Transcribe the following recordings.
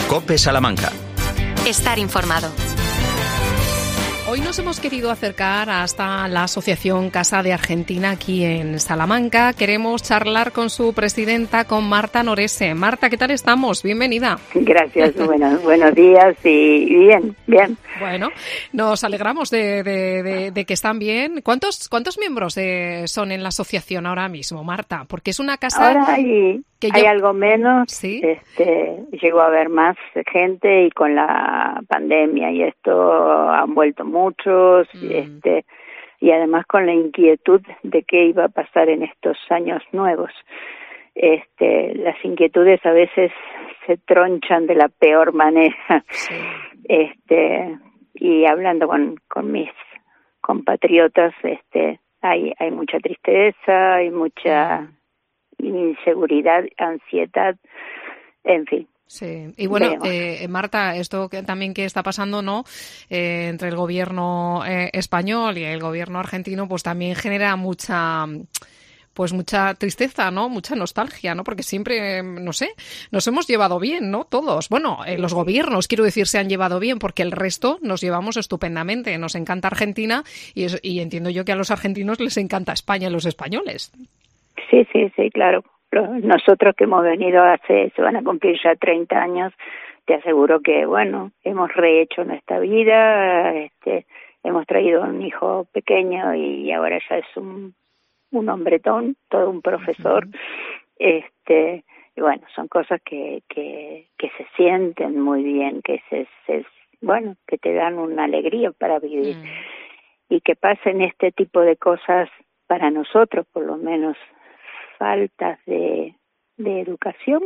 COPE Salamanca. Estar informado. Hoy nos hemos querido acercar hasta la Asociación Casa de Argentina aquí en Salamanca. Queremos charlar con su presidenta, con Marta Norese. Marta, ¿qué tal estamos? Bienvenida. Gracias, buenos días y bien. Bueno, nos alegramos de que están bien. ¿Cuántos miembros son en la asociación ahora mismo, Marta? Porque es una casa... Ahora hay algo menos, ¿sí? Llegó a haber más gente y con la pandemia y esto han vuelto muchos, y además con la inquietud de qué iba a pasar en estos años nuevos. Las inquietudes a veces se tronchan de la peor manera. Sí. Y hablando con mis compatriotas, hay mucha tristeza, hay mucha inseguridad, ansiedad, en fin. Sí, y bueno, Marta, esto también que está pasando, ¿no? Entre el gobierno español y el gobierno argentino, pues también genera mucha tristeza, ¿no? Mucha nostalgia, ¿no? Porque siempre, no sé, nos hemos llevado bien, ¿no? Todos. Bueno, los gobiernos, quiero decir, se han llevado bien porque el resto nos llevamos estupendamente. Nos encanta Argentina y entiendo yo que a los argentinos les encanta España y los españoles. Sí, claro. Nosotros que hemos venido se van a cumplir ya 30 años, te aseguro que, bueno, hemos rehecho nuestra vida, hemos traído un hijo pequeño y ahora ya es un hombretón, todo un profesor, y bueno, son cosas que se sienten muy bien, que que te dan una alegría para vivir, y que pasen este tipo de cosas para nosotros, por lo menos, faltas de educación,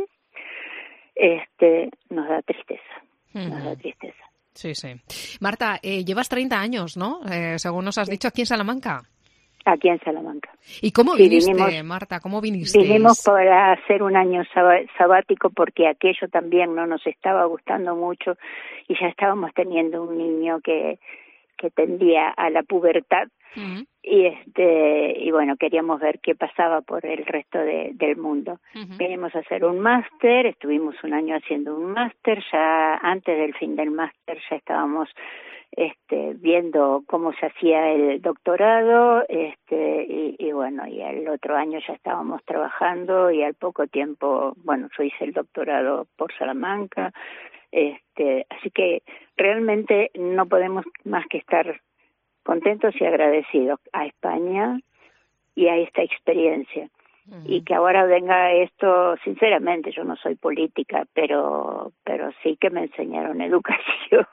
nos da tristeza. Sí. Marta, llevas 30 años, ¿no? Según nos has dicho, aquí en Salamanca. Aquí en Salamanca. ¿Y cómo viniste, Marta? ¿Cómo viniste? Vinimos para hacer un año sabático porque aquello también no nos estaba gustando mucho y ya estábamos teniendo un niño que tendía a la pubertad. Y bueno, queríamos ver qué pasaba por el resto del mundo. Queríamos hacer un máster, estuvimos un año haciendo un máster, ya antes del fin del máster ya estábamos viendo cómo se hacía el doctorado, y bueno, y el otro año ya estábamos trabajando y al poco tiempo, bueno, yo hice el doctorado por Salamanca, así que realmente no podemos más que estar contentos y agradecidos a España y a esta experiencia. Y que ahora venga esto, sinceramente, yo no soy política, pero sí que me enseñaron educación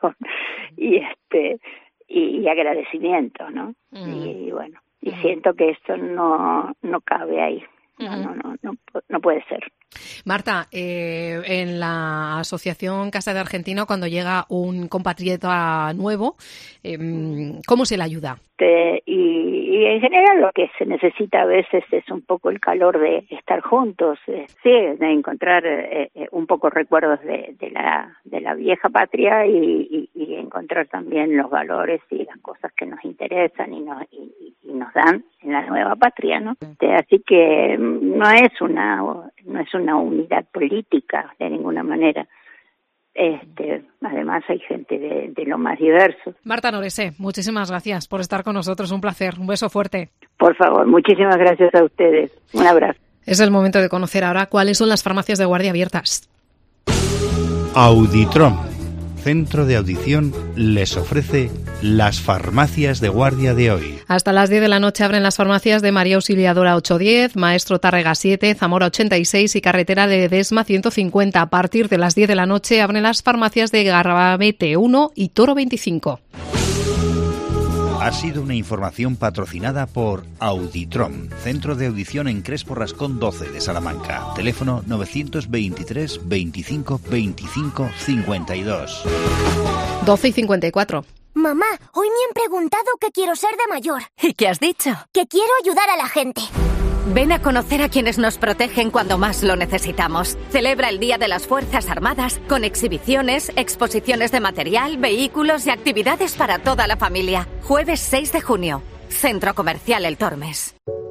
y agradecimiento, ¿no? Y bueno, y siento que esto no cabe ahí. No puede ser. Marta, en la Asociación Casa de Argentina, cuando llega un compatriota nuevo, ¿cómo se le ayuda? Y en general lo que se necesita a veces es un poco el calor de estar juntos, de encontrar un poco recuerdos de la vieja patria y encontrar también los valores y las cosas que nos interesan y nos dan en la nueva patria, ¿no? Así que no es una unidad política de ninguna manera. Además hay gente de lo más diverso. Marta Norese, muchísimas gracias por estar con nosotros, un placer, un beso fuerte. Por favor, muchísimas gracias a ustedes, un abrazo. Es el momento de conocer ahora cuáles son las farmacias de guardia abiertas. Auditrom, centro de audición, les ofrece las farmacias de guardia de hoy. Hasta las 10 de la noche abren las farmacias de María Auxiliadora 810, Maestro Tárrega 7, Zamora 86 y Carretera de Ledesma 150. A partir de las 10 de la noche abren las farmacias de Garrabete 1 y Toro 25. Ha sido una información patrocinada por Auditrom, centro de audición en Crespo Rascón 12 de Salamanca. Teléfono 923 25 25 52. 12:54. Mamá, hoy me han preguntado qué quiero ser de mayor. ¿Y qué has dicho? Que quiero ayudar a la gente. Ven a conocer a quienes nos protegen cuando más lo necesitamos. Celebra el Día de las Fuerzas Armadas con exhibiciones, exposiciones de material, vehículos y actividades para toda la familia. Jueves 6 de junio. Centro Comercial El Tormes.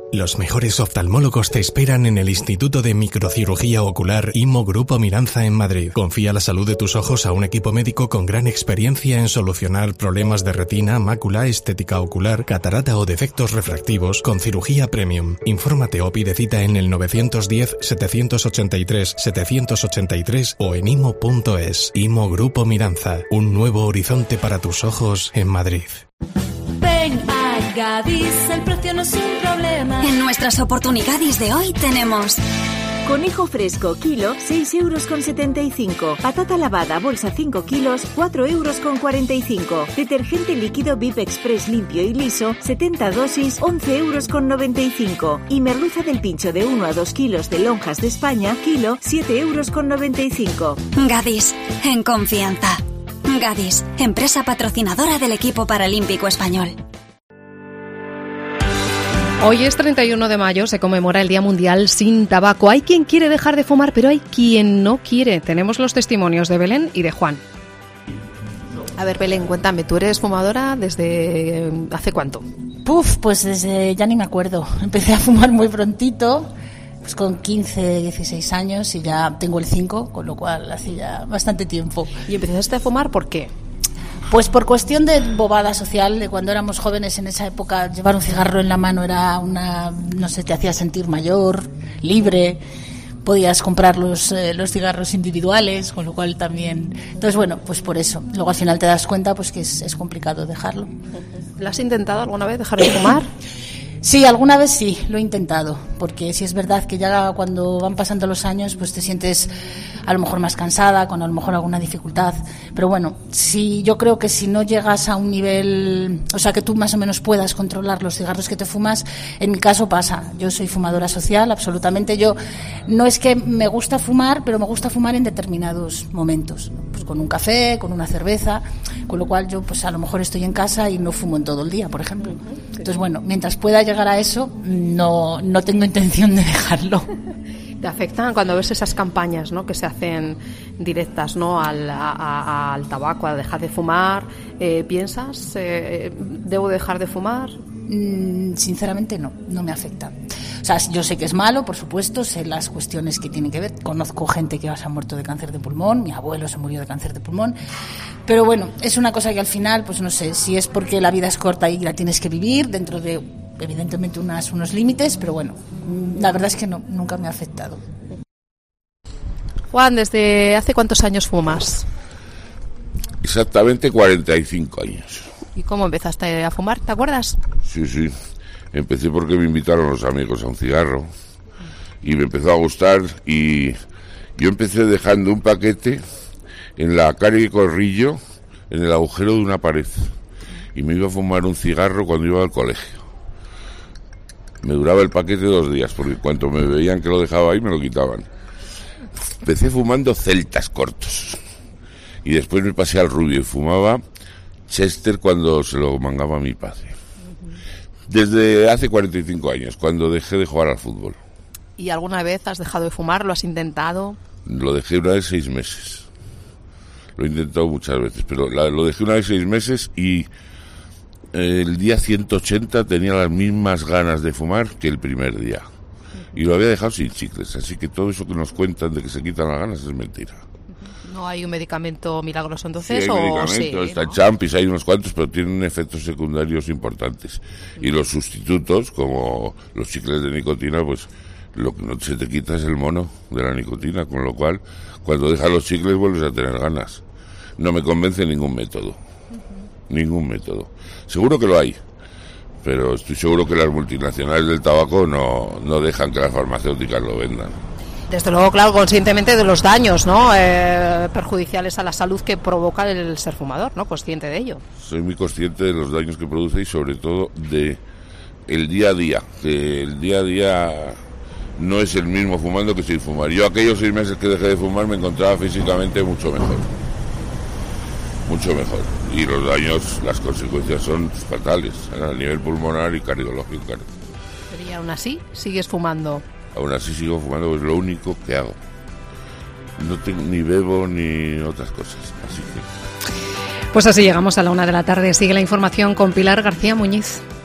Los mejores oftalmólogos te esperan en el Instituto de Microcirugía Ocular IMO Grupo Miranza en Madrid. Confía la salud de tus ojos a un equipo médico con gran experiencia en solucionar problemas de retina, mácula, estética ocular, catarata o defectos refractivos con cirugía premium. Infórmate o pide cita en el 910-783-783 o en imo.es. IMO Grupo Miranza, un nuevo horizonte para tus ojos en Madrid. Ven a Gadis, el precio no es un problema. En nuestras oportunidades de hoy tenemos... Conejo fresco, kilo, 6,75 €. Patata lavada, bolsa 5 kilos, 4,45 €. Detergente líquido VIP Express limpio y liso, 70 dosis, 11,95 €. Y merluza del pincho de 1 a 2 kilos de lonjas de España, kilo, 7,95 €. Gadis, en confianza. Gadis, empresa patrocinadora del equipo paralímpico español. Hoy es 31 de mayo, se conmemora el Día Mundial sin Tabaco. Hay quien quiere dejar de fumar, pero hay quien no quiere. Tenemos los testimonios de Belén y de Juan. A ver, Belén, cuéntame, ¿tú eres fumadora desde hace cuánto? Pues desde ya ni me acuerdo. Empecé a fumar muy prontito, pues con 15, 16 años y ya tengo el 5, con lo cual hace ya bastante tiempo. ¿Y empezaste a fumar por qué? Pues por cuestión de bobada social, de cuando éramos jóvenes en esa época, llevar un cigarro en la mano era te hacía sentir mayor, libre, podías comprar los cigarros individuales, con lo cual también... Entonces, bueno, pues por eso. Luego al final te das cuenta pues que es complicado dejarlo. ¿Lo has intentado alguna vez dejar de fumar? Sí, alguna vez sí, lo he intentado, porque sí es verdad que ya cuando van pasando los años pues te sientes a lo mejor más cansada, con a lo mejor alguna dificultad, pero bueno, yo creo que si no llegas a un nivel, o sea que tú más o menos puedas controlar los cigarros que te fumas, en mi caso pasa, yo soy fumadora social, absolutamente, yo no es que me gusta fumar, pero me gusta fumar en determinados momentos, pues con un café, con una cerveza, con lo cual yo pues a lo mejor estoy en casa y no fumo en todo el día, por ejemplo. Entonces bueno, mientras pueda llegar a eso, no tengo intención de dejarlo. ¿Te afectan cuando ves esas campañas, ¿no?, que se hacen directas, ¿no?, al tabaco, a dejar de fumar? ¿Piensas, debo dejar de fumar? Sinceramente no me afecta. O sea, yo sé que es malo, por supuesto, sé las cuestiones que tienen que ver. Conozco gente que se ha muerto de cáncer de pulmón, mi abuelo se murió de cáncer de pulmón. Pero bueno, es una cosa que al final, pues no sé, si es porque la vida es corta y la tienes que vivir dentro de, evidentemente, unos límites, pero bueno, la verdad es que nunca me ha afectado. Juan, ¿desde hace cuántos años fumas? Exactamente 45 años. ¿Y cómo empezaste a fumar? ¿Te acuerdas? Sí. Empecé porque me invitaron los amigos a un cigarro y me empezó a gustar y yo empecé dejando un paquete en la calle Corrillo, en el agujero de una pared, y me iba a fumar un cigarro cuando iba al colegio. Me duraba el paquete 2 días, porque cuando me veían que lo dejaba ahí me lo quitaban. Empecé fumando celtas cortos y después me pasé al rubio y fumaba Chester cuando se lo mangaba mi padre. Desde hace 45 años, cuando dejé de jugar al fútbol. ¿Y alguna vez has dejado de fumar? ¿Lo has intentado? Lo dejé una vez 6 meses. Lo he intentado muchas veces, pero lo dejé una vez 6 meses y el día 180 tenía las mismas ganas de fumar que el primer día. Y lo había dejado sin chicles, así que todo eso que nos cuentan de que se quitan las ganas es mentira. ¿No hay un medicamento milagroso entonces? Sí, hay medicamento, está el Champis, hay unos cuantos, pero tienen efectos secundarios importantes. Y los sustitutos, como los chicles de nicotina, pues lo que no se te quita es el mono de la nicotina, con lo cual cuando dejas los chicles vuelves a tener ganas. No me convence ningún método. Ningún método. Seguro que lo hay, pero estoy seguro que las multinacionales del tabaco no dejan que las farmacéuticas lo vendan. Desde luego, claro, conscientemente de los daños, ¿no?, perjudiciales a la salud que provoca el ser fumador, ¿no? Consciente de ello. Soy muy consciente de los daños que produce y sobre todo de el día a día, que el día a día no es el mismo fumando que sin fumar. Yo aquellos 6 meses que dejé de fumar me encontraba físicamente mucho mejor. Mucho mejor. Y los daños, las consecuencias son fatales a nivel pulmonar y cardiológico. Pero y aún así, ¿sigues fumando? Aún así sigo fumando, es lo único que hago. No tengo, ni bebo ni otras cosas, así que... Pues así llegamos a la 1 de la tarde. Sigue la información con Pilar García Muñiz.